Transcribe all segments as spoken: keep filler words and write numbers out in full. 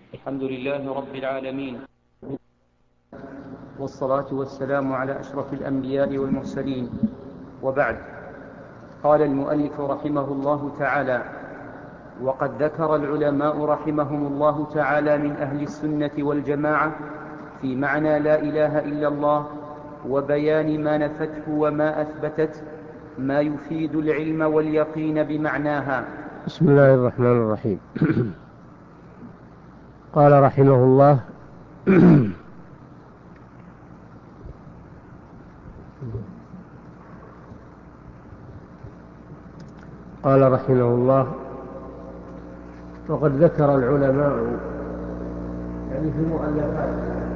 الحمد لله رب العالمين، والصلاة والسلام على أشرف الأنبياء والمرسلين، وبعد. قال المؤلف رحمه الله تعالى: وقد ذكر العلماء رحمهم الله تعالى من أهل السنة والجماعة في معنى لا إله إلا الله وبيان ما نفته وما أثبتت ما يفيد العلم واليقين بمعناها. بسم الله الرحمن الرحيم. قال رحمه الله: قال رحمه الله: وقد ذكر العلماء يعني في مؤلفات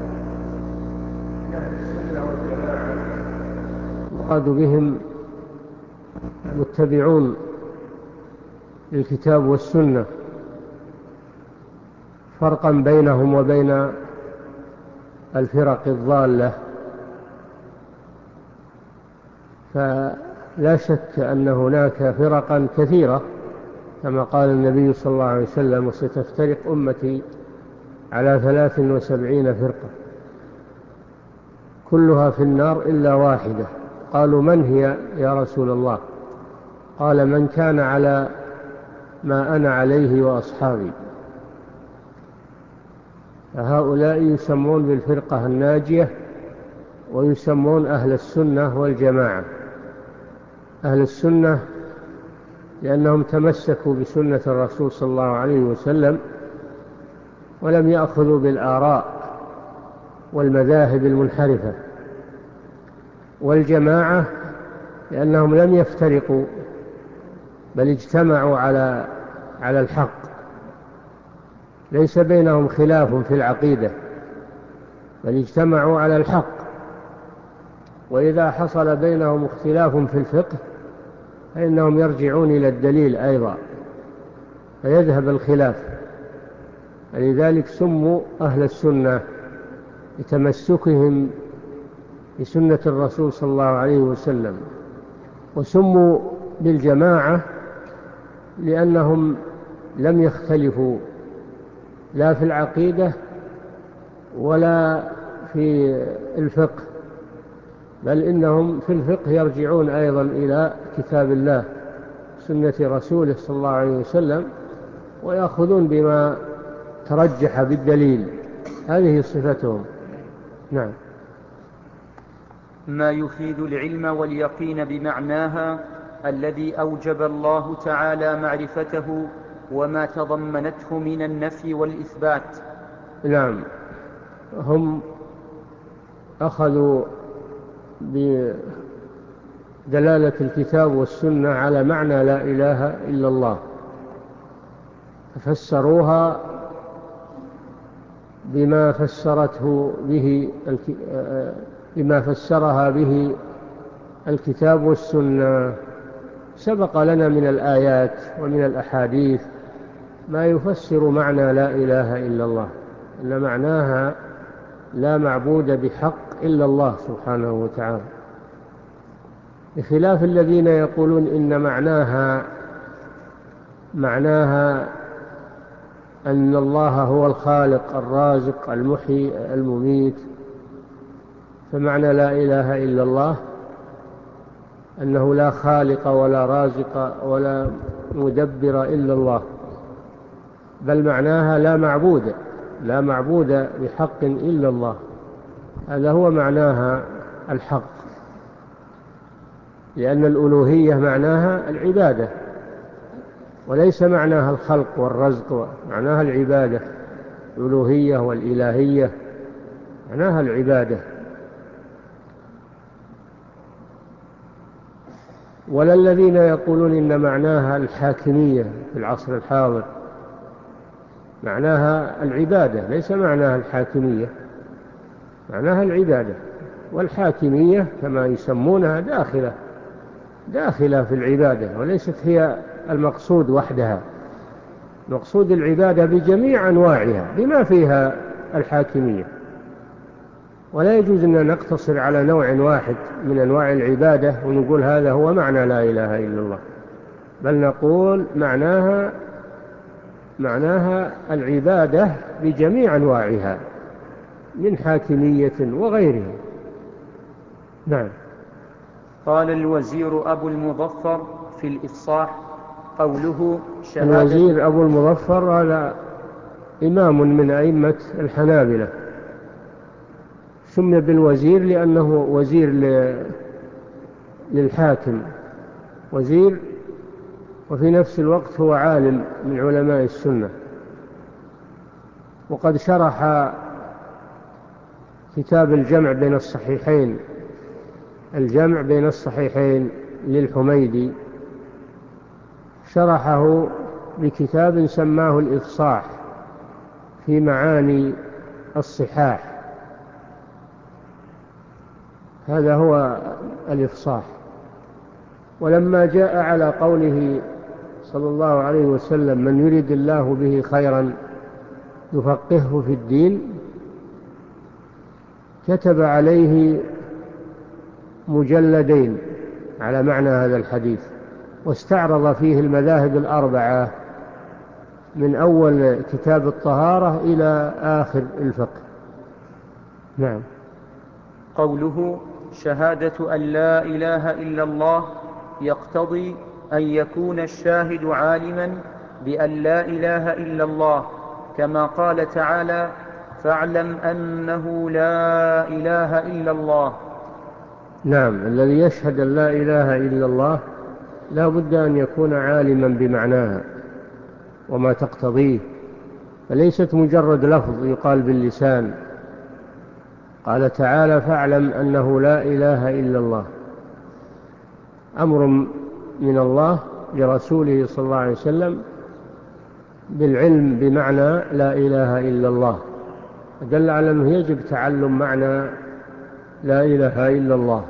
أهل السنة والجماعة مراد بهم متبعون للكتاب والسنة، فرقا بينهم وبين الفرق الضالة. فلا شك أن هناك فرقا كثيرة كما قال النبي صلى الله عليه وسلم: وستفترق أمتي على ثلاث وسبعين فرقة كلها في النار إلا واحدة. قالوا: من هي يا رسول الله؟ قال: من كان على ما أنا عليه وأصحابي. فهؤلاء يسمون بالفرقة الناجية، ويسمون أهل السنة والجماعة. أهل السنة لأنهم تمسكوا بسنة الرسول صلى الله عليه وسلم ولم يأخذوا بالآراء والمذاهب المنحرفة. والجماعة لأنهم لم يفترقوا بل اجتمعوا على على الحق، ليس بينهم خلاف في العقيدة بل اجتمعوا على الحق. وإذا حصل بينهم اختلاف في الفقه فإنهم يرجعون إلى الدليل أيضا فيذهب الخلاف. لذلك سموا أهل السنة لتمسكهم بسنة الرسول صلى الله عليه وسلم، وسموا بالجماعة لأنهم لم يختلفوا لا في العقيدة ولا في الفقه، بل إنهم في الفقه يرجعون أيضا إلى كتاب الله سنة رسوله صلى الله عليه وسلم، ويأخذون بما ترجح بالدليل. هذه صفتهم. نعم. ما يفيد العلم واليقين بمعناها الذي أوجب الله تعالى معرفته وما تضمنته من النفي والإثبات. نعم، هم أخذوا بدلالة الكتاب والسنة على معنى لا إله إلا الله، ففسروها بما فسرته به بما فسرها به الكتاب والسنة. سبق لنا من الآيات ومن الأحاديث ما يفسر معنى لا إله إلا الله، أن معناها لا معبود بحق إلا الله سبحانه وتعالى، بخلاف الذين يقولون إن معناها معناها أن الله هو الخالق الرازق المحيي المميت. فمعنى لا إله إلا الله أنه لا خالق ولا رازق ولا مدبر إلا الله، بل معناها لا معبود لا معبود بحق إلا الله. هذا هو معناها الحق، لأن الألوهية معناها العبادة وليس معناها الخلق والرزق، معناها العبادة. الألوهية والإلهية معناها العبادة. ولا الذين يقولون إن معناها الحاكمية في العصر الحاضر، معناها العبادة ليس معناها الحاكمية، معناها العبادة. والحاكمية كما يسمونها داخلة داخلة في العبادة، وليست هي المقصود وحدها. مقصود العبادة بجميع أنواعها بما فيها الحاكمية، ولا يجوز أن نقتصر على نوع واحد من أنواع العبادة ونقول هذا هو معنى لا إله إلا الله، بل نقول معناها معناها العبادة بجميع أنواعها من حاكمية وغيرها. نعم. قال الوزير أبو المظفر في الإفصاح قوله شهادة. الوزير أبو المظفر هذا إمام من أئمة الحنابلة، سمي بالوزير لأنه وزير للحاكم، وزير وفي نفس الوقت هو عالم من علماء السنة. وقد شرح كتاب الجمع بين الصحيحين الجمع بين الصحيحين للحميدي، شرحه بكتاب سماه الإفصاح في معاني الصحاح. هذا هو الإفصاح. ولما جاء على قوله صلى الله عليه وسلم من يريد الله به خيرا يفقهه في الدين، كتب عليه مجلدين على معنى هذا الحديث، واستعرض فيه المذاهب الأربعة من أول كتاب الطهارة إلى آخر الفقه. نعم. قوله شهادة أن لا إله إلا الله يقتضي أن يكون الشاهد عالما بأن لا إله إلا الله، كما قال تعالى فاعلم أنه لا إله إلا الله. نعم، الذي يشهد أن لا إله إلا الله لا بد أن يكون عالما بمعناها وما تقتضيه، فليست مجرد لفظ يقال باللسان. قال تعالى فاعلم أنه لا إله إلا الله، أمر من الله لرسوله صلى الله عليه وسلم بالعلم بمعنى لا إله إلا الله، دل على أنه يجب تعلم معنى لا إله إلا الله.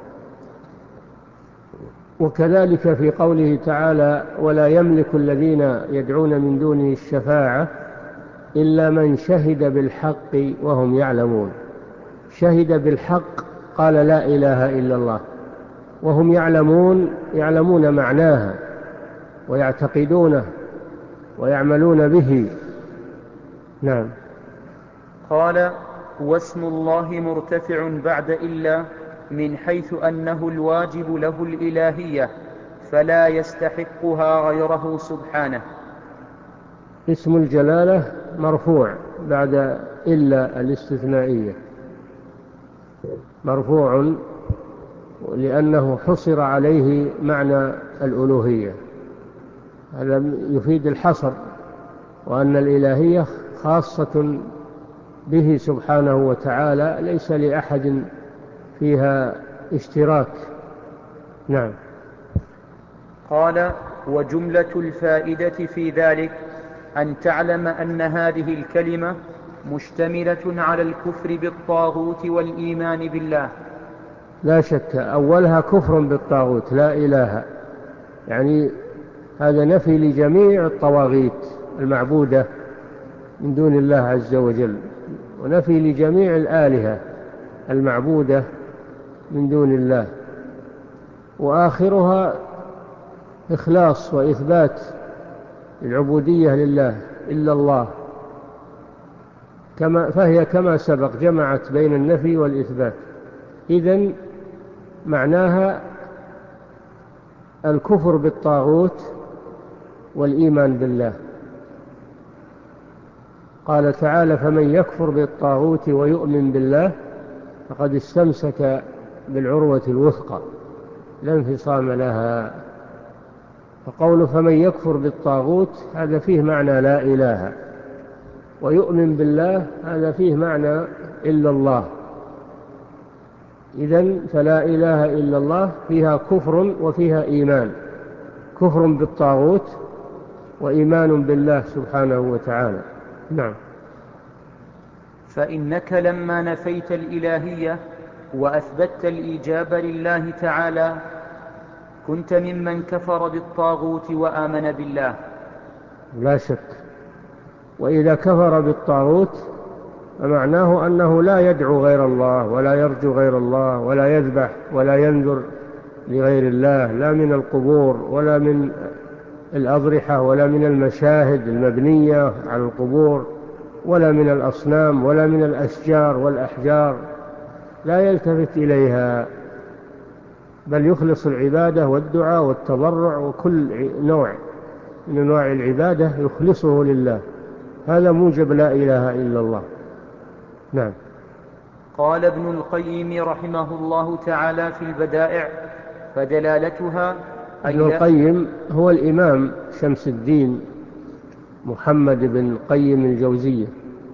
وكذلك في قوله تعالى ولا يملك الذين يدعون من دونه الشفاعة إلا من شهد بالحق وهم يعلمون. شهد بالحق قال لا إله إلا الله، وهم يعلمون يعلمون معناها ويعتقدونه ويعملون به. نعم. قال واسم الله مرتفع بعد إلا من حيث أنه الواجب له الإلهية فلا يستحقها غيره سبحانه. اسم الجلالة مرفوع بعد إلا الاستثنائية، مرفوع لأنه حصر عليه معنى الألوهية، هذا يفيد الحصر، وأن الإلهية خاصة به سبحانه وتعالى ليس لأحد فيها اشتراك. نعم. قال وجملة الفائدة في ذلك أن تعلم أن هذه الكلمة مشتملة على الكفر بالطاغوت والإيمان بالله. لا شك أولها كفر بالطاغوت لا إله، يعني هذا نفي لجميع الطواغيت المعبودة من دون الله عز وجل، ونفي لجميع الآلهة المعبودة من دون الله، وآخرها إخلاص وإثبات العبودية لله إلا الله، كما فهي كما سبق جمعت بين النفي والإثبات. إذن معناها الكفر بالطاغوت والإيمان بالله. قال تعالى فمن يكفر بالطاغوت ويؤمن بالله فقد استمسك بالعروة الوثقى لا انفصام لها. فقوله فمن يكفر بالطاغوت هذا فيه معنى لا إله، ويؤمن بالله هذا فيه معنى إلا الله. إذن فلا إله إلا الله فيها كفر وفيها إيمان، كفر بالطاغوت وإيمان بالله سبحانه وتعالى. نعم. فإنك لما نفيت الإلهية وأثبتت الإيجاب لله تعالى كنت ممن كفر بالطاغوت وآمن بالله. لا شك. وإذا كفر بالطاغوت فمعناه أنه لا يدعو غير الله ولا يرجو غير الله ولا يذبح ولا ينذر لغير الله، لا من القبور ولا من الأضرحة ولا من المشاهد المبنية على القبور ولا من الأصنام ولا من الأشجار والأحجار، لا يلتفت إليها، بل يخلص العبادة والدعاء والتضرع وكل نوع من أنواع العبادة يخلصه لله. هذا موجب لا إله إلا الله. نعم. قال ابن القيم رحمه الله تعالى في البدائع: فدلالتها ابن القيم هو الإمام شمس الدين محمد بن قيم الجوزية،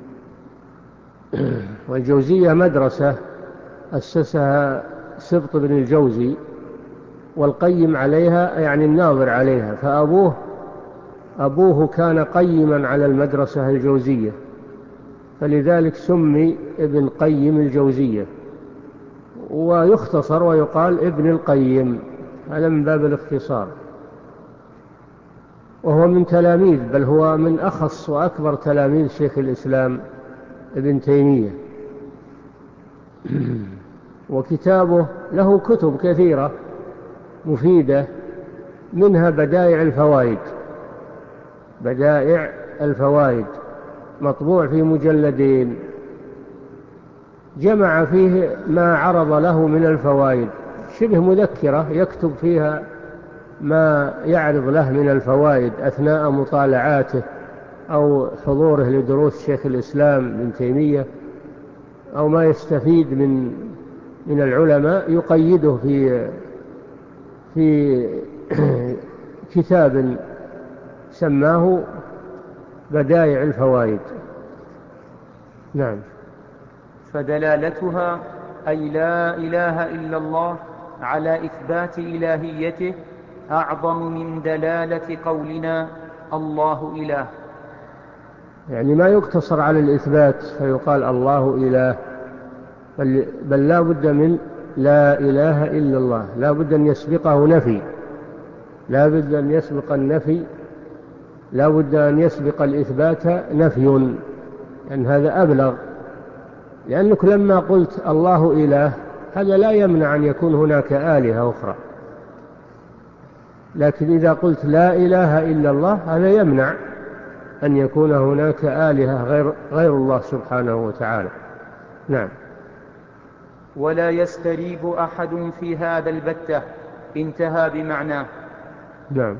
والجوزية مدرسة أسسها سبط بن الجوزي، والقيم عليها يعني الناظر عليها، فأبوه أبوه كان قيما على المدرسة الجوزية، فلذلك سمي ابن قيم الجوزية، ويختصر ويقال ابن القيم، هذا من باب الاختصار. وهو من تلاميذ، بل هو من أخص وأكبر تلاميذ شيخ الإسلام ابن تيمية. وكتابه له كتب كثيرة مفيدة، منها بدائع الفوائد. بدائع الفوائد مطبوع في مجلدين، جمع فيه ما عرض له من الفوائد، شبه مذكرة يكتب فيها ما يعرض له من الفوائد أثناء مطالعاته أو حضوره لدروس شيخ الإسلام ابن تيمية، أو ما يستفيد من من العلماء يقيده في في كتاب سماه بدائع الفوائد. نعم. فدلالتها أي لا إله إلا الله على إثبات إلهيته أعظم من دلالة قولنا الله إله. يعني ما يقتصر على الإثبات فيقال الله إله، بل, بل لا بد من لا إله إلا الله، لا بد أن يسبقه نفي، لا بد أن يسبق النفي، لا بد أن يسبق الإثبات نفي، لأن هذا أبلغ. لأنك لما قلت الله إله هذا لا يمنع أن يكون هناك آلهة أخرى، لكن إذا قلت لا إله إلا الله هذا يمنع أن يكون هناك آلهة غير, غير الله سبحانه وتعالى. نعم. ولا يستريب أحد في هذا البتة، انتهى بمعناه. نعم.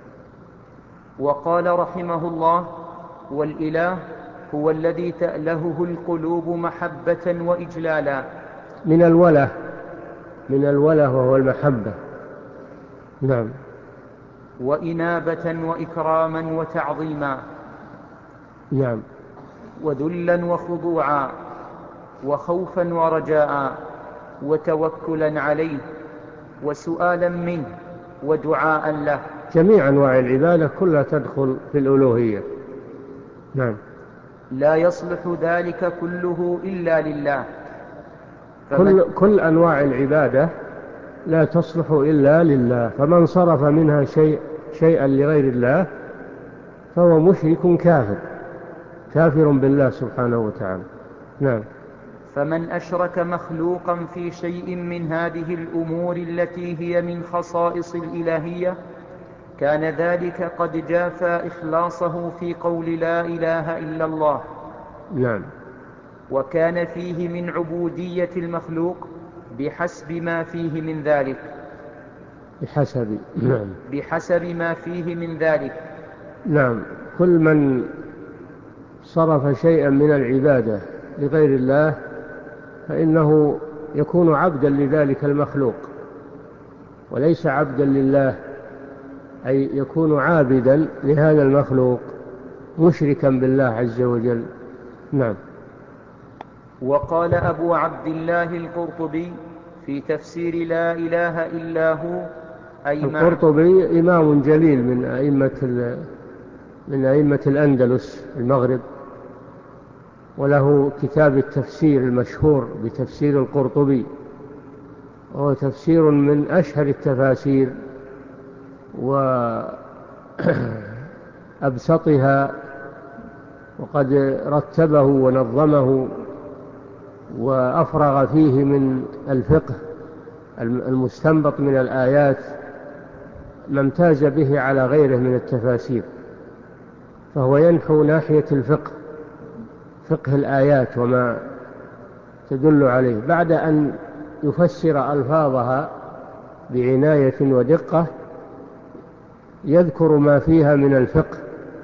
وقال رحمه الله: والإله هو الذي تألهه القلوب محبة وإجلالا. من الوله، من الوله وهو المحبة. نعم. وإنابة وإكراما وتعظيما. نعم. وذلا وخضوعا، وخوفا ورجاء، وتوكلا عليه، وسؤالا منه، ودعاء له. جميع أنواع العبادة كلها تدخل في الألوهية. نعم. لا يصلح ذلك كله إلا لله. كل, كل أنواع العبادة لا تصلح إلا لله، فمن صرف منها شيء شيئا لغير الله فهو مشرك كافر، كافر بالله سبحانه وتعالى. نعم. فمن أشرك مخلوقا في شيء من هذه الأمور التي هي من خصائص الإلهية كان ذلك قد جافى إخلاصه في قول لا إله إلا الله. نعم. وكان فيه من عبودية المخلوق بحسب ما فيه من ذلك. بحسب. نعم. بحسب ما فيه من ذلك. نعم. كل من صرف شيئا من العبادة لغير الله فإنه يكون عبدا لذلك المخلوق، وليس عبدا لله، أي يكون عابدا لهذا المخلوق مشركا بالله عز وجل. نعم. وقال أبو عبد الله القرطبي في تفسير لا إله إلا هو، أي القرطبي إمام جليل من أئمة من أئمة الأندلس المغرب، وله كتاب التفسير المشهور بتفسير القرطبي، وهو تفسير من أشهر التفاسير وأبسطها، وقد رتبه ونظمه وأفرغ فيه من الفقه المستنبط من الآيات ما امتاز به على غيره من التفاسير، فهو ينحو ناحية الفقه، فقه الآيات وما تدل عليه، بعد أن يفسر ألفاظها بعناية ودقة يذكر ما فيها من الفقه.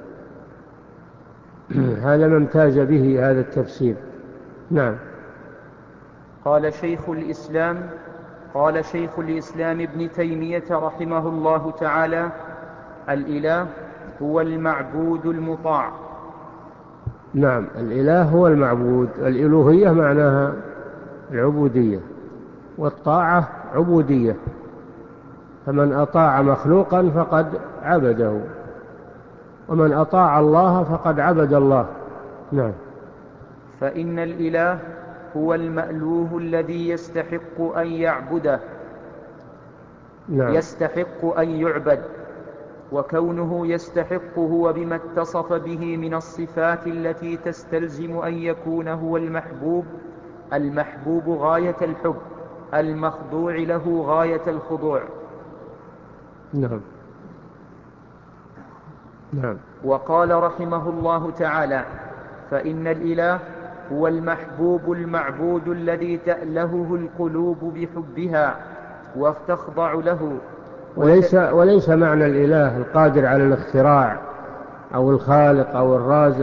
هذا ما امتاز به هذا التفسير. نعم. قال شيخ الإسلام قال شيخ الإسلام ابن تيمية رحمه الله تعالى: الإله هو المعبود المطاع. نعم، الإله هو المعبود. الإلوهية معناها العبودية، والطاعة عبودية، فمن أطاع مخلوقا فقد عبده، ومن أطاع الله فقد عبد الله. نعم. فإن الإله هو المألوه الذي يستحق أن يعبده، نعم. يستحق أن يعبد، وكونه يستحق هو بما اتصف به من الصفات التي تستلزم أن يكون هو المحبوب، المحبوب غاية الحب، المخضوع له غاية الخضوع. نعم. نعم. وقال رحمه الله تعالى: فإن الإله هو المحبوب المعبود الذي تألهه القلوب بحبها وتخضع له. وليس, وليس معنى الإله القادر على الاختراع أو الخالق أو الرازق،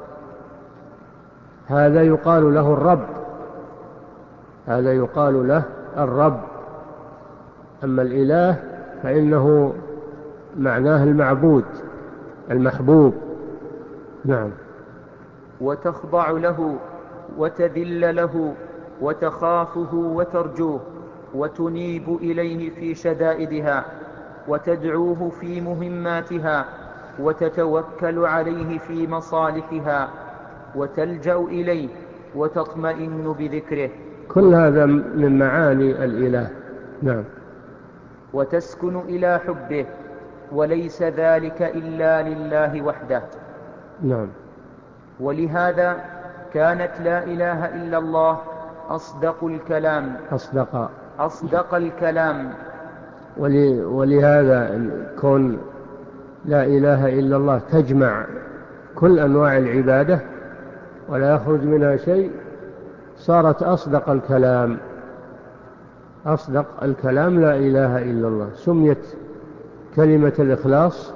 هذا يقال له الرب، هذا يقال له الرب. أما الإله فإنه معناه المعبود المحبوب. نعم. وتخضع له وتذل له وتخافه وترجوه وتنيب إليه في شدائدها وتدعوه في مهماتها وتتوكل عليه في مصالحها وتلجأ إليه وتطمئن بذكره. كل هذا من معاني الإله. نعم. وتسكن إلى حبه، وليس ذلك إلا لله وحده. نعم. ولهذا كانت لا إله إلا الله أصدق الكلام أصدق أصدق الكلام ول... ولهذا كون لا إله إلا الله تجمع كل أنواع العبادة ولا يخرج منها شيء، صارت أصدق الكلام. أصدق الكلام لا إله إلا الله. سميت كلمة الإخلاص،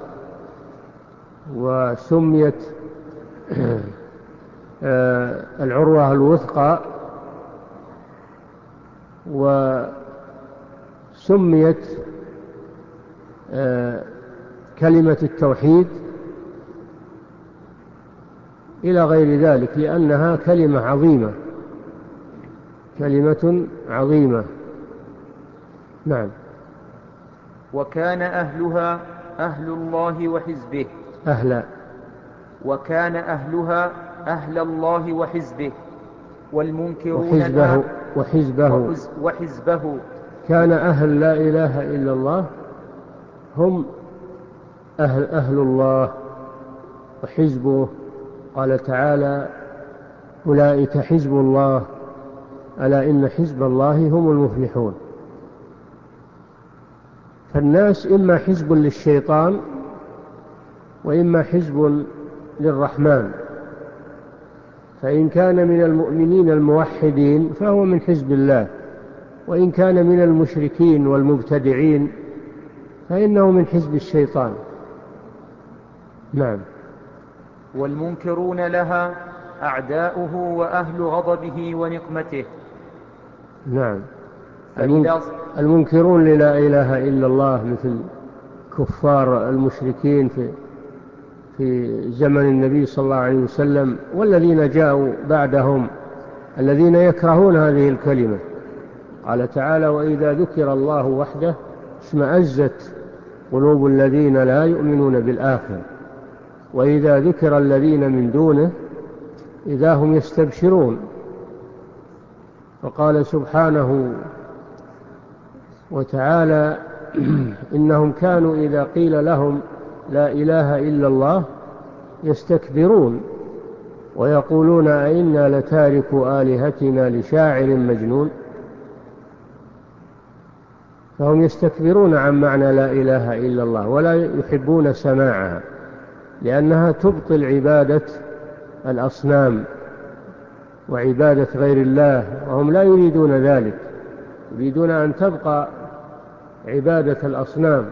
وسميت العروة الوثقى، وسميت كلمة التوحيد إلى غير ذلك، لأنها كلمة عظيمة، كلمة عظيمة. نعم. وكان أهلها أهل الله وحزبه أهلا وكان أهلها أهل الله وحزبه والمنكرون وحزبه وحزبه وحزبه كان أهل لا إله إلا الله هم أهل, أهل الله وحزبه. قال تعالى: أولئك حزب الله ألا إن حزب الله هم المفلحون. فالناس إما حزب للشيطان وإما حزب للرحمن، فإن كان من المؤمنين الموحدين فهو من حزب الله، وإن كان من المشركين والمبتدعين فإنه من حزب الشيطان. نعم. والمنكرون لها أعداؤه وأهل غضبه ونقمته. نعم. المنكرون للا إله إلا الله مثل كفار المشركين في في زمن النبي صلى الله عليه وسلم، والذين جاءوا بعدهم الذين يكرهون هذه الكلمة. قال تعالى: وإذا ذكر الله وحده اشمأزت قلوب الذين لا يؤمنون بالآخرة وإذا ذكر الذين من دونه إذا هم يستبشرون. وقال سبحانه وتعالى: إنهم كانوا إذا قيل لهم لا إله إلا الله يستكبرون ويقولون أئنا لتاركو آلهتنا لشاعر مجنون. فهم يستكبرون عن معنى لا إله إلا الله ولا يحبون سماعها، لأنها تبطل عبادة الأصنام وعبادة غير الله، وهم لا يريدون ذلك، يريدون أن تبقى عبادة الأصنام.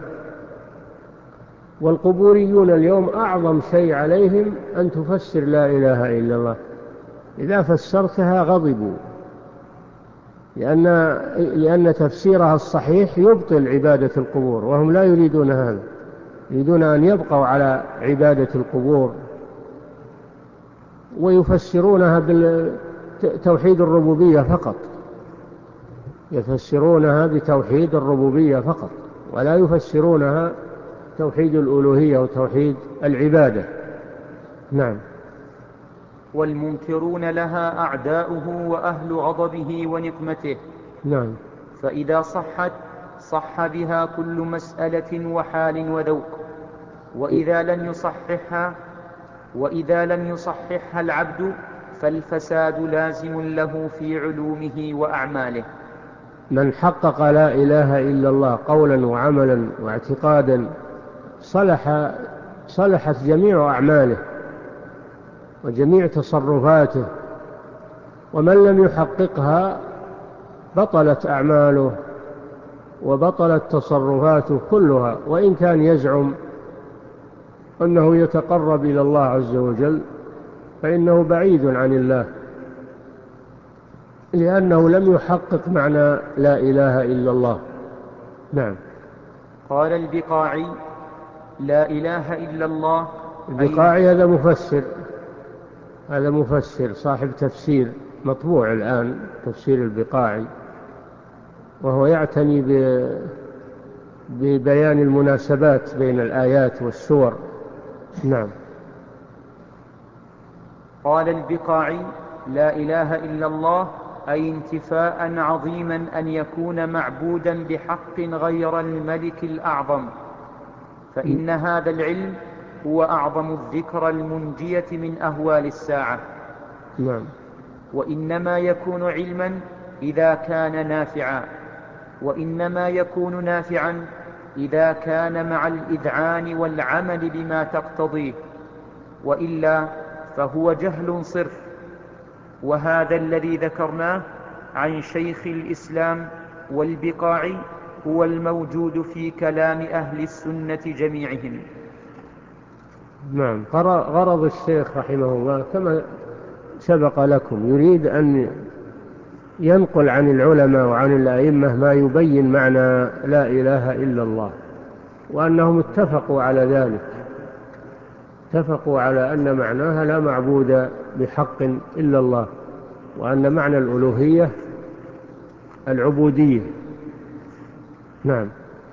والقبوريون اليوم أعظم شيء عليهم أن تفسر لا إله إلا الله، إذا فسرتها غضبوا، لأن, لأن تفسيرها الصحيح يبطل عبادة القبور، وهم لا يريدون هذا، يريدون أن يبقوا على عبادة القبور، ويفسرونها بتوحيد الربوبية فقط، يفسرونها بتوحيد الربوبية فقط، ولا يفسرونها توحيد الألوهية وتوحيد العبادة. نعم. والمنكرون لها أعداؤه وأهل غضبه ونقمته. نعم. فإذا صحت صح بها كل مسألة وحال وذوق، وإذا لم يصححها وإذا لم يصححها العبد فالفساد لازم له في علومه وأعماله. من حقق لا إله إلا الله قولا وعملا واعتقادا صلح صلحت جميع أعماله وجميع تصرفاته، ومن لم يحققها بطلت أعماله وبطلت تصرفاته كلها، وإن كان يزعم أنه يتقرب إلى الله عز وجل فإنه بعيد عن الله، لأنه لم يحقق معنى لا إله إلا الله. نعم. قال البقاعي: لا إله إلا الله. البقاعي هذا مفسر، هذا مفسر صاحب تفسير مطبوع الآن، تفسير البقاعي، وهو يعتني ببيان المناسبات بين الآيات والسور. نعم. قال البقاعي: لا إله إلا الله أي انتفاء عظيما أن يكون معبودا بحق غير الملك الأعظم، فإن هذا العلم هو أعظم الذكرى المنجية من أهوال الساعة. نعم. وإنما يكون علما إذا كان نافعا، وإنما يكون نافعا إذا كان مع الإذعان والعمل بما تقتضيه، وإلا فهو جهل صرف. وهذا الذي ذكرناه عن شيخ الإسلام والبقاعي هو الموجود في كلام أهل السنة جميعهم. نعم. غرض الشيخ رحمه الله كما سبق لكم، يريد أن ينقل عن العلماء وعن الأئمة ما يبين معنى لا إله إلا الله، وأنهم اتفقوا على ذلك، اتفقوا على أن معناها لا معبود بحق إلا الله، وأن معنى الألوهية العبودية. نعم.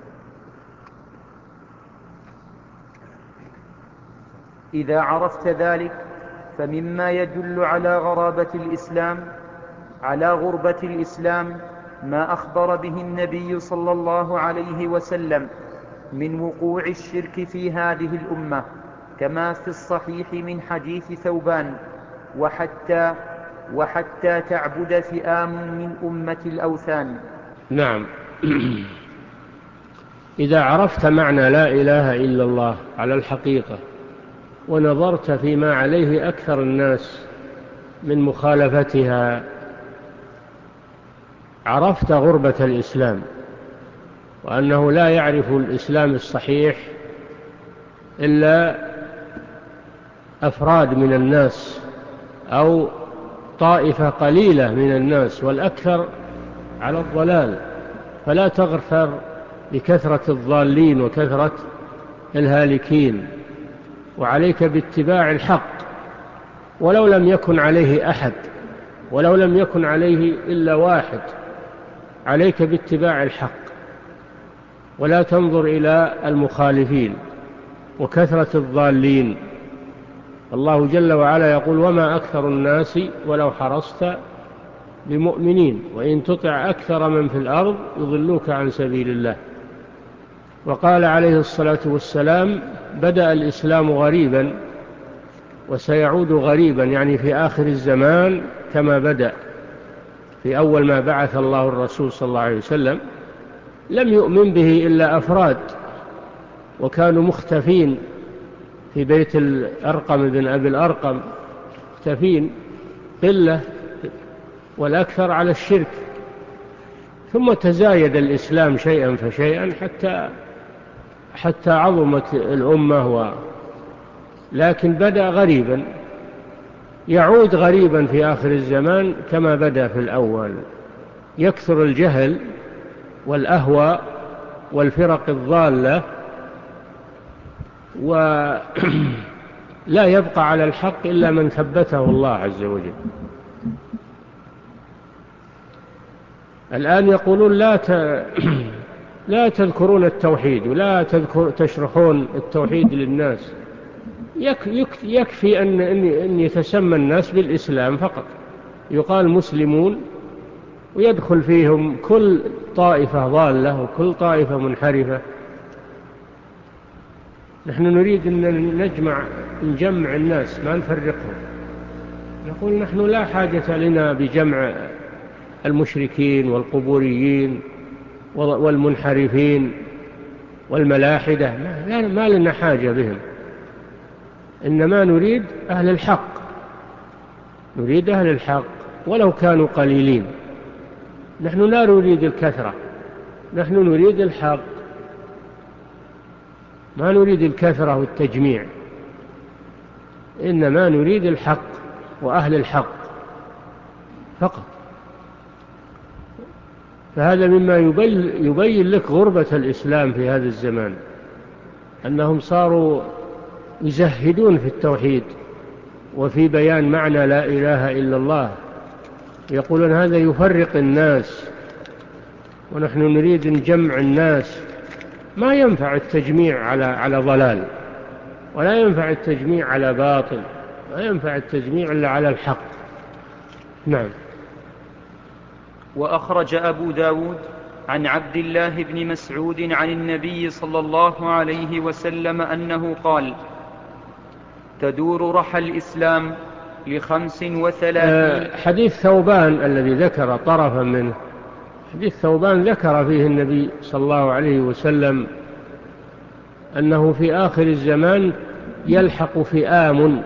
إذا عرفت ذلك فمما يدل على غرابة الإسلام على غربة الإسلام ما أخبر به النبي صلى الله عليه وسلم من وقوع الشرك في هذه الأمة، كما في الصحيح من حديث ثوبان: وحتى وحتى تعبد فئام من أمة الأوثان. نعم. إذا عرفت معنى لا إله إلا الله على الحقيقة ونظرت فيما عليه أكثر الناس من مخالفتها، عرفت غربة الإسلام، وأنه لا يعرف الإسلام الصحيح إلا أفراد من الناس أو طائفة قليلة من الناس، والأكثر على الضلال، فلا تغفر بكثرة الضالين وكثرة الهالكين، وعليك باتباع الحق ولو لم يكن عليه أحد، ولو لم يكن عليه إلا واحد، عليك باتباع الحق، ولا تنظر إلى المخالفين وكثرة الضالين. الله جل وعلا يقول: وما أكثر الناس ولو حرصت بمؤمنين، وإن تطع أكثر من في الأرض يضلوك عن سبيل الله. وقال عليه الصلاة والسلام: بدأ الإسلام غريبا وسيعود غريبا، يعني في آخر الزمان كما بدأ في أول ما بعث الله الرسول صلى الله عليه وسلم، لم يؤمن به إلا أفراد، وكانوا مختفين في بيت الأرقم بن أبي الأرقم، مختفين قلة، والأكثر على الشرك. ثم تزايد الإسلام شيئا فشيئا حتى حتى عظمت الأمة و... لكن بدأ غريبا، يعود غريبا في آخر الزمان كما بدأ في الأول. يكثر الجهل والأهواء والفرق الضالة، ولا يبقى على الحق إلا من ثبته الله عز وجل. الآن يقولون لا ت... لا تذكرون التوحيد ولا تذكر تشرحون التوحيد للناس، يك... يك... يكفي أن... أن يتسمى الناس بالإسلام فقط، يقال مسلمون ويدخل فيهم كل طائفة ضالة وكل طائفة منحرفة. نحن نريد أن نجمع نجمع الناس ما نفرقهم. نقول نحن لا حاجة لنا بجمع المشركين والقبوريين والمنحرفين والملاحدة، لا ما لنا حاجة بهم، إنما نريد أهل الحق، نريد أهل الحق ولو كانوا قليلين. نحن لا نريد الكثرة، نحن نريد الحق، ما نريد الكثرة والتجميع، إنما نريد الحق وأهل الحق فقط. فهذا مما يبين, يبين لك غربة الإسلام في هذا الزمان، أنهم صاروا يزهدون في التوحيد وفي بيان معنى لا إله إلا الله، يقولون هذا يفرق الناس ونحن نريد نجمع الناس. ما ينفع التجميع على على ضلال، ولا ينفع التجميع على باطل، ما ينفع التجميع إلا على الحق. نعم. وأخرج أبو داود عن عبد الله بن مسعود عن النبي صلى الله عليه وسلم أنه قال: تدور رحى الإسلام لخمس وثلاثين. حديث ثوبان الذي ذكر طرفا منه، حديث ثوبان ذكر فيه النبي صلى الله عليه وسلم أنه في آخر الزمان يلحق فئام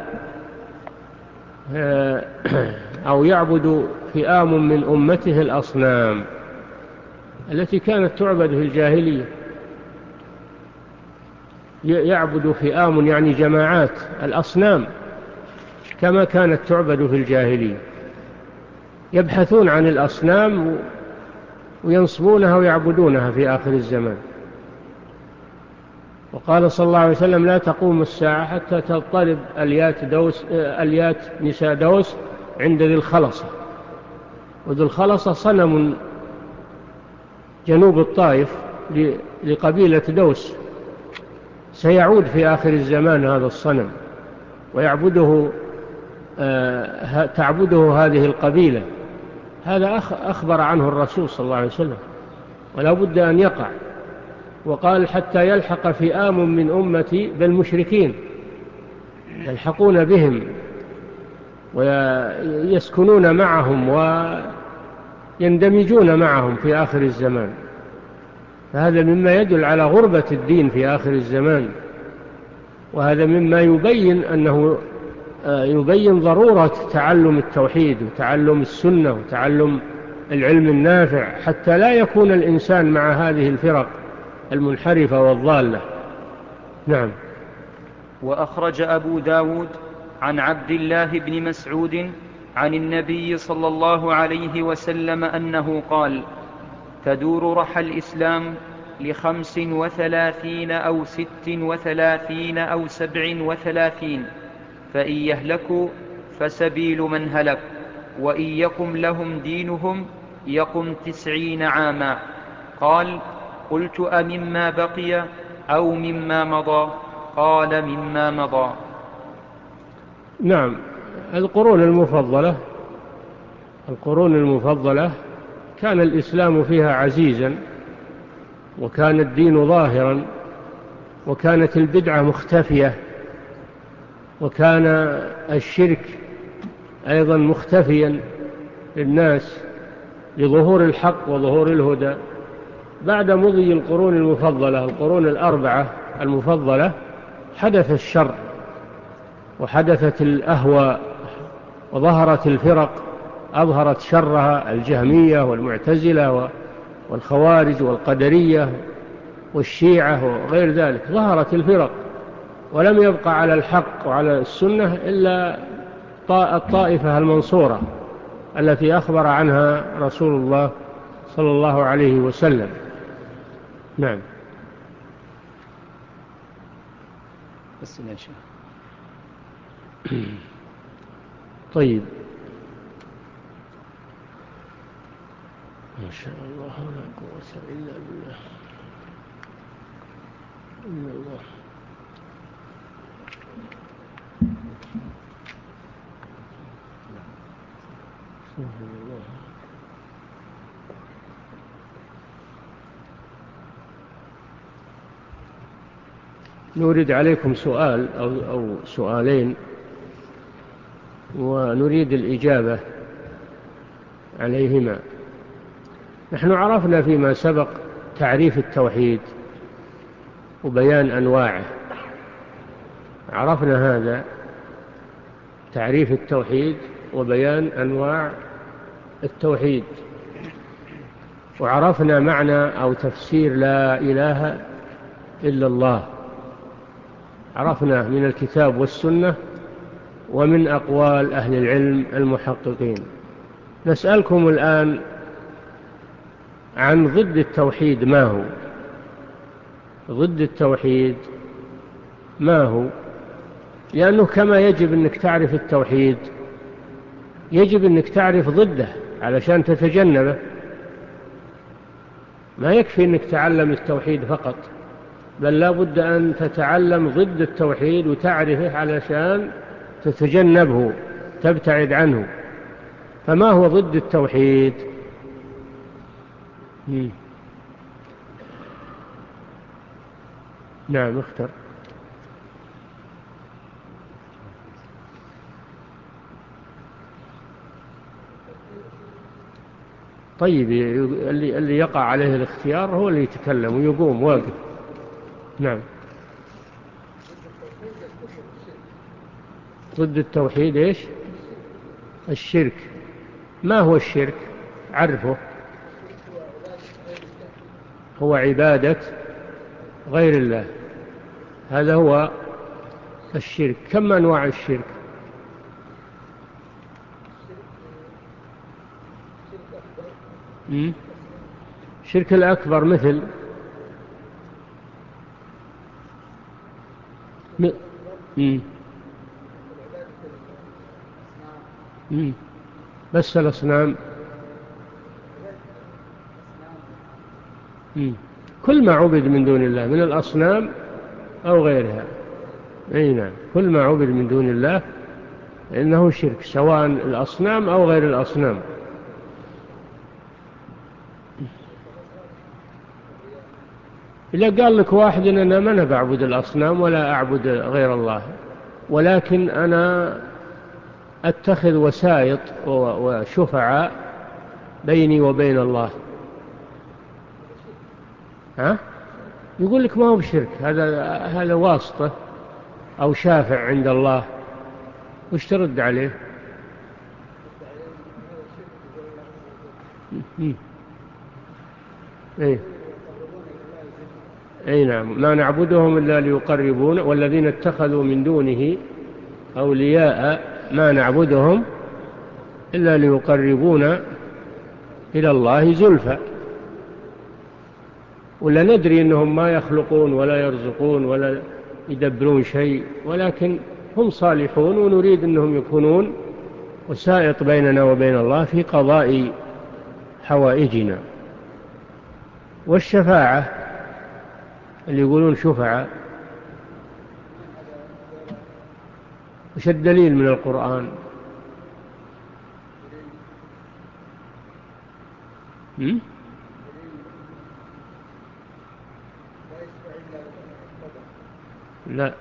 أو يعبد فئام من أمته الأصنام التي كانت تعبد في الجاهلية. يعبد فئام يعني جماعات الأصنام كما كانت تعبد في الجاهلية، يبحثون عن الأصنام وينصبونها ويعبدونها في آخر الزمان. وقال صلى الله عليه وسلم: لا تقوم الساعة حتى تضطرب أليات, دوس أليات نساء دوس عند ذي الخلصة. وذي الخلصة صنم جنوب الطائف لقبيلة دوس، سيعود في آخر الزمان هذا الصنم ويعبده آه تعبده هذه القبيلة. هذا أخبر عنه الرسول صلى الله عليه وسلم، ولا بد أن يقع. وقال: حتى يلحق فئام من أمتي بالمشركين، يلحقون بهم ويسكنون معهم ويندمجون معهم في آخر الزمان. فهذا مما يدل على غربة الدين في آخر الزمان، وهذا مما يبين أنه يبين ضرورة تعلم التوحيد وتعلم السنة وتعلم العلم النافع، حتى لا يكون الإنسان مع هذه الفرق المنحرفة والضالة. نعم. وأخرج أبو داود عن عبد الله بن مسعود عن النبي صلى الله عليه وسلم أنه قال: تدور رحى الإسلام لخمس وثلاثين أو ست وثلاثين أو سبع وثلاثين، فإن يهلكوا فسبيل من هلك، وإن يقم لهم دينهم يقم تسعين عاما. قال: قلت: أمما بقي أو مما مضى؟ قال: مما مضى. نعم. القرون المفضلة القرون المفضلة كان الإسلام فيها عزيزا، وكان الدين ظاهرا، وكانت البدعة مختفية، وكان الشرك أيضا مختفيا للناس لظهور الحق وظهور الهدى. بعد مضي القرون المفضلة، القرون الأربعة المفضلة، حدث الشر وحدثت الأهواء وظهرت الفرق أظهرت شرها، الجهمية والمعتزلة والخوارج والقدرية والشيعة وغير ذلك. ظهرت الفرق ولم يبقى على الحق وعلى السنة إلا الطائفة المنصورة التي أخبر عنها رسول الله صلى الله عليه وسلم. نعم. بس يا شيخ. طيب، ما شاء الله لا قوة إلا بالله إلا الله. نورد عليكم سؤال أو, أو سؤالين ونريد الإجابة عليهما. نحن عرفنا فيما سبق تعريف التوحيد وبيان أنواعه، عرفنا هذا تعريف التوحيد وبيان أنواع التوحيد، وعرفنا معنى أو تفسير لا إله إلا الله، عرفنا من الكتاب والسنة ومن أقوال أهل العلم المحققين. نسألكم الآن عن ضد التوحيد، ما هو ضد التوحيد؟ ما هو؟ لأنه كما يجب أنك تعرف التوحيد يجب أنك تعرف ضده علشان تتجنبه. ما يكفي أنك تعلم التوحيد فقط، بل لا بد أن تتعلم ضد التوحيد وتعرفه علشان تتجنبه تبتعد عنه. فما هو ضد التوحيد؟ مم. نعم، اختر. طيب، اللي, اللي يقع عليه الاختيار هو اللي يتكلم ويقوم واقف. نعم. ضد التوحيد إيش؟ الشرك. ما هو الشرك؟ عرفه. هو عبادة غير الله، هذا هو الشرك. كم أنواع الشرك؟ الشرك الأكبر مثل م... م... م... بس الأصنام. م... كل ما عبد من دون الله من الأصنام أو غيرها. أي نعم، كل ما عبد من دون الله إنه شرك، سواء الأصنام أو غير الأصنام. إذا قال لك واحد إن أنا ما بعبد الأصنام ولا أعبد غير الله، ولكن أنا أتخذ وسائط وشفعاء بيني وبين الله، ها؟ يقول لك ما هو بشرك، هذا هذا واسطة أو شافع عند الله. وش ترد عليه؟ إيه؟ أي نعم، ما نعبدهم إلا ليقربون، والذين اتخذوا من دونه أولياء ما نعبدهم إلا ليقربون إلى الله زلفى، ولا ندري أنهم ما يخلقون ولا يرزقون ولا يدبرون شيء، ولكن هم صالحون ونريد أنهم يكونون وسائط بيننا وبين الله في قضاء حوائجنا. والشفاعة اللي يقولون شفعاء، وش الدليل من القرآن؟ هم؟ لا،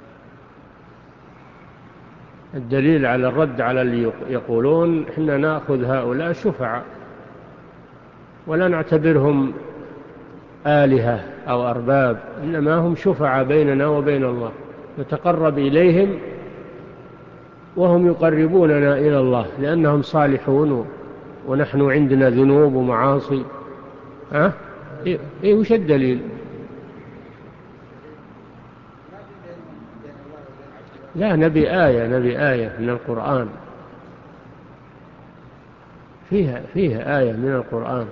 الدليل على الرد على اللي يقولون إحنا نأخذ هؤلاء شفعاء ولا نعتبرهم آلهة أو أرباب، إنما هم شفعاء بيننا وبين الله، نتقرب إليهم وهم يقربوننا إلى الله، لأنهم صالحون ونحن عندنا ذنوب ومعاصي. ها؟ إيه, إيه وش الدليل؟ لا، نبي آية نبي آية من القرآن، فيها فيها آية من القرآن.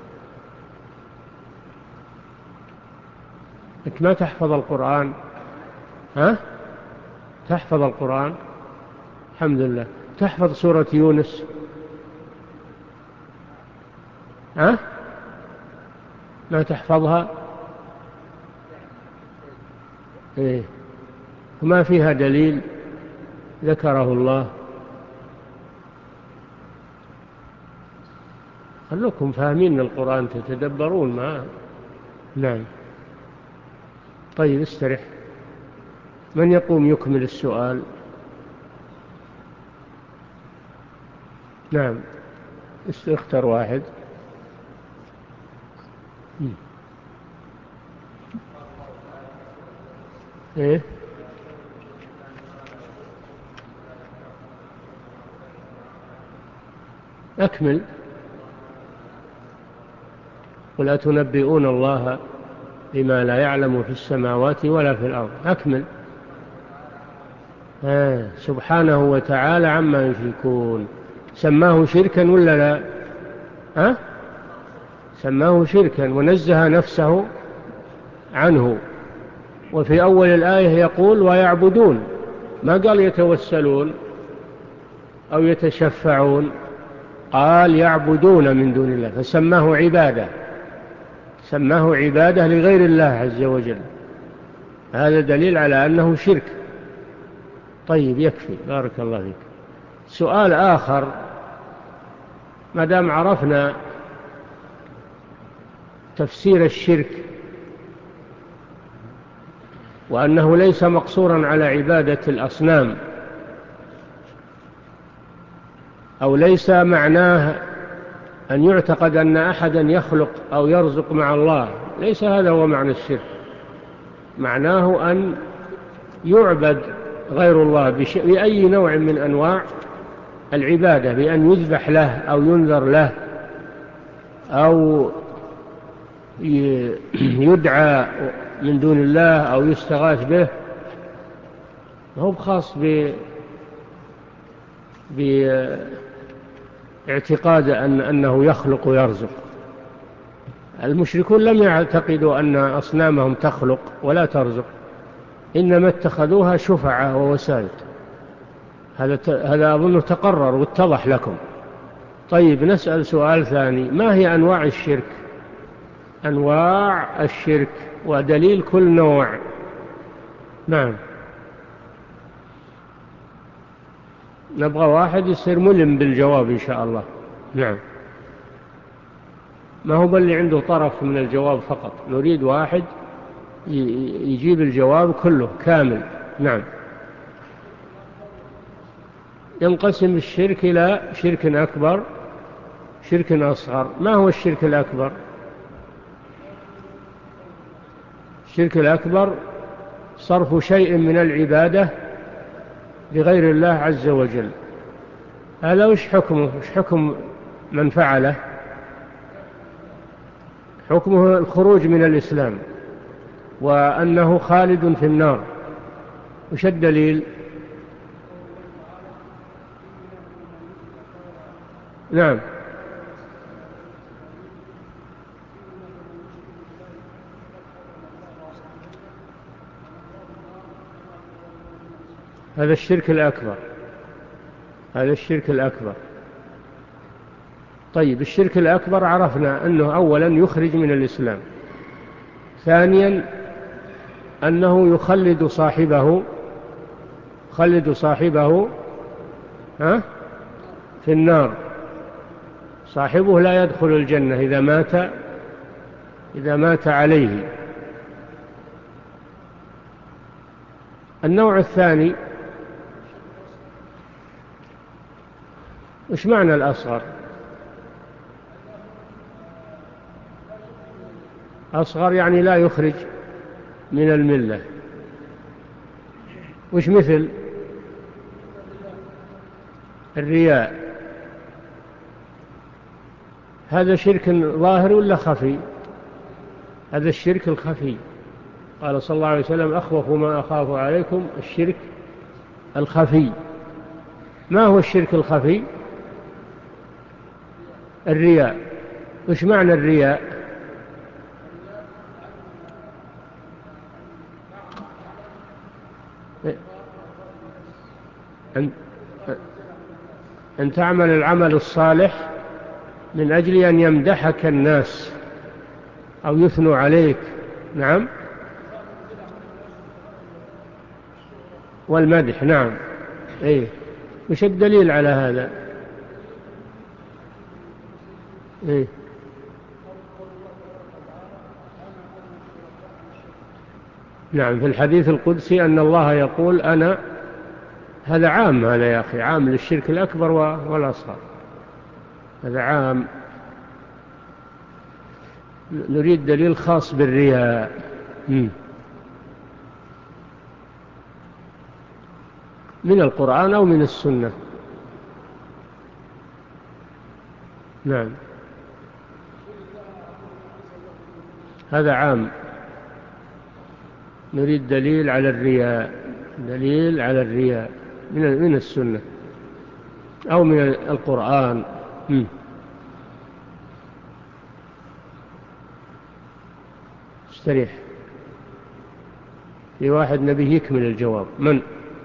أنت ما تحفظ القرآن؟ ها؟ تحفظ القرآن؟ الحمد لله. تحفظ سورة يونس؟ ها؟ ما تحفظها؟ إيه، وما فيها دليل ذكره الله؟ خلوكم فاهمين القرآن، تتدبرون ما. نعم. طيب استرح. من يقوم يكمل السؤال؟ نعم، اختر واحد. ايه، أكمل. ولا تنبئون الله بما لا يعلم في السماوات ولا في الأرض. أكمل. آه. سبحانه وتعالى عما يشركون. سماه شركا ولا لا؟ ها؟ سماه شركا ونزه نفسه عنه. وفي أول الآية يقول ويعبدون، ما قال يتوسلون أو يتشفعون، قال يعبدون من دون الله، فسماه عبادة، سماه عبادة لغير الله عز وجل. هذا دليل على أنه شرك. طيب يكفي، بارك الله فيك. سؤال آخر، ما دام عرفنا تفسير الشرك وأنه ليس مقصورا على عبادة الأصنام، أو ليس معناه أن يعتقد أن أحدا يخلق أو يرزق مع الله، ليس هذا هو معنى الشرك. معناه أن يعبد غير الله بأي نوع من أنواع العبادة، بأن يذبح له أو ينذر له أو يدعى من دون الله أو يستغاث به. هو خاص ب باعتقاد أن أنه يخلق ويرزق. المشركون لم يعتقدوا أن أصنامهم تخلق ولا ترزق، إنما اتخذوها شفعاء ووسائل. هذا هذا أظن تقرر واتضح لكم. طيب نسأل سؤال ثاني، ما هي أنواع الشرك؟ أنواع الشرك ودليل كل نوع. نعم، نبغى واحد يصير ملم بالجواب إن شاء الله. نعم، ما هو اللي عنده طرف من الجواب فقط، نريد واحد يجيب الجواب كله كامل. نعم. ينقسم الشرك إلى شرك أكبر، شرك أصغر. ما هو الشرك الأكبر؟ الشرك الأكبر صرف شيء من العبادة لغير الله عز وجل. هذا وش حكمه؟ وش حكم من فعله؟ حكمه الخروج من الإسلام وأنه خالد في النار. وش الدليل؟ نعم، هذا الشرك الأكبر، هذا الشرك الأكبر. طيب الشرك الأكبر عرفنا أنه أولا يخرج من الإسلام، ثانيا أنه يخلد صاحبه يخلد صاحبه ها في النار، صاحبه لا يدخل الجنة إذا مات إذا مات عليه. النوع الثاني، وش معنى الأصغر؟ أصغر يعني لا يخرج من الملة. وش مثل الرياء؟ هذا شرك ظاهر ولا خفي؟ هذا الشرك الخفي. قال صلى الله عليه وسلم أخوف ما أخاف عليكم الشرك الخفي. ما هو الشرك الخفي؟ الرياء. وش معنى الرياء؟ أن, أن تعمل العمل الصالح من أجل أن يمدحك الناس أو يثنوا عليك. نعم، والمدح. نعم. إيه؟ وش الدليل على هذا؟ إيه؟ نعم، في الحديث القدسي أن الله يقول أنا، هذا عام، هذا يا أخي عام للشرك الأكبر والأصغر، هذا عام. نريد دليل خاص بالرياء. من القرآن أو من السنة. نعم، هذا عام. نريد دليل على الرياء، دليل على الرياء من من السنة أو من القرآن. م. استريح، في واحد نبي يكمل الجواب. من؟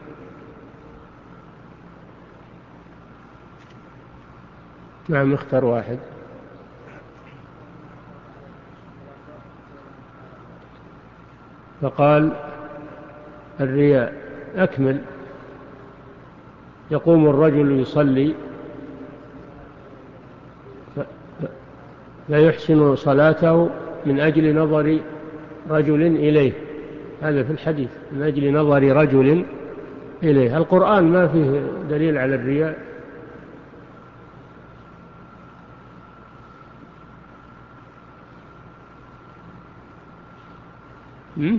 نعم، اختر واحد. فقال الرياء. أكمل. يقوم الرجل يصلي فيحسن صلاته من أجل نظر رجل إليه. هذا في الحديث، من أجل نظر رجل إليه. القرآن ما فيه دليل على الرياء. م?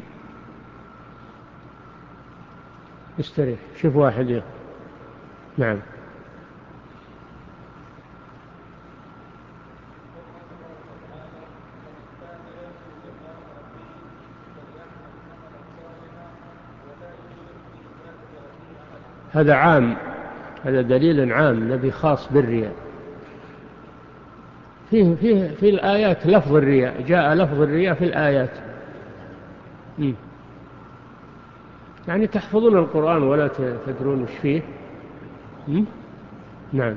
استريح، شوف واحد يقول. نعم. هذا عام، هذا دليل عام، نبي خاص بالرياء. فيه فيه في الآيات لفظ الرياء، جاء لفظ الرياء في الآيات. م. يعني تحفظون القرآن ولا تدرون وش فيه. م? نعم.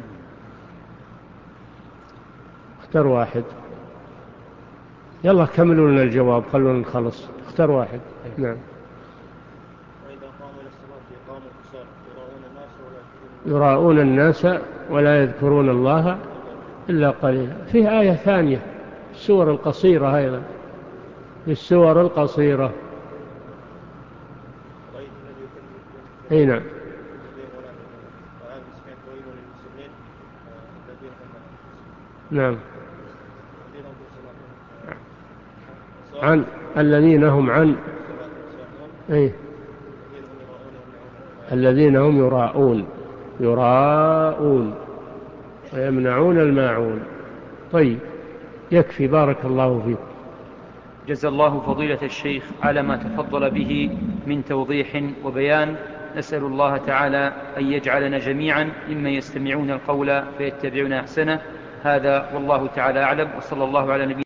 اختر واحد. يلا كملوا لنا الجواب، خلونا نخلص. اختر واحد. نعم. وإذا قاموا إلى الصلاة قاموا كسالى يراءون الناس ولا يراءون الناس ولا يذكرون الله إلا قليلا. فيه آية ثانية، السور القصيرة أيضا، في السور القصيرة. أي نعم. نعم، عن الذين هم عن أي الذين هم يراءون، يراءون ويمنعون الماعون. طيب، يكفي، بارك الله فيك. جزا الله فضيلة الشيخ على ما تفضل به من توضيح وبيان. نسأل الله تعالى أن يجعلنا جميعا ممن يستمعون القول فيتبعون أحسنه. هذا والله تعالى أعلم، وصلى الله على نبينا